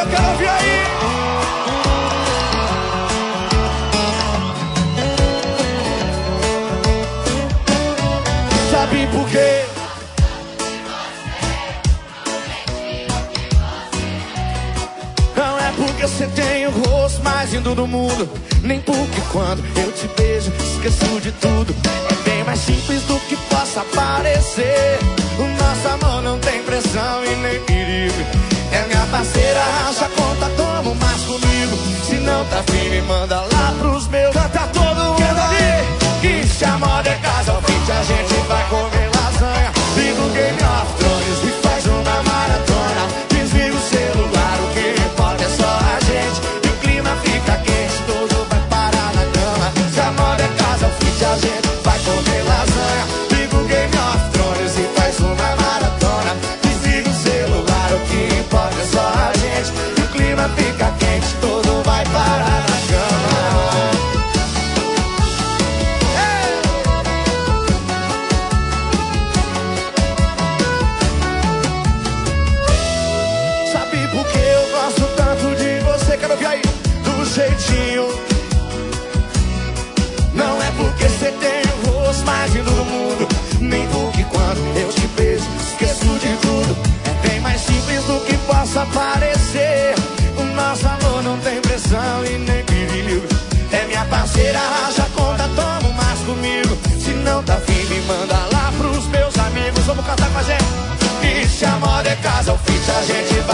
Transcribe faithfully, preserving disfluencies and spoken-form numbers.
eu quero ouvir aí. Sabe por quê? Não é porque você tem o rosto mais lindo do mundo, nem porque quando eu te beijo esqueço de tudo. É bem mais simples do que possa parecer. O nosso amor não tem pressão e nem perigo. É minha parceira, racha conta, toma um mais comigo. Se não tá afim, me manda lá pros meus. Canta todo mundo ali. E se a moda é casa ao fim, a gente vai comer lasanha. Liga o Game of Thrones e faz uma maratona. Desliga o celular, o que importa é só a gente. E o clima fica quente, todo vai parar na cama. Se a moda é casa ao fim, a gente vai comer lasanha. Liga o Game of Thrones e faz uma maratona. Desliga o celular, o que importa é só a gente. E o clima fica quente, todo vai parar na cama. Sabe por que eu gosto tanto de você? Quero ver aí, do jeitinho. Não é porque você tem o rosto mais lindo do mundo, nem porque quando eu te beijo esqueço de tudo. É bem mais simples do que possa parecer. O nosso amor não tem pressão e nem perigo. É minha parceira, racha conta, toma mais comigo. Se não tá afim, me manda lá pros meus amigos. Vamos cantar com a gente. E se a moda é casa, o fit a gente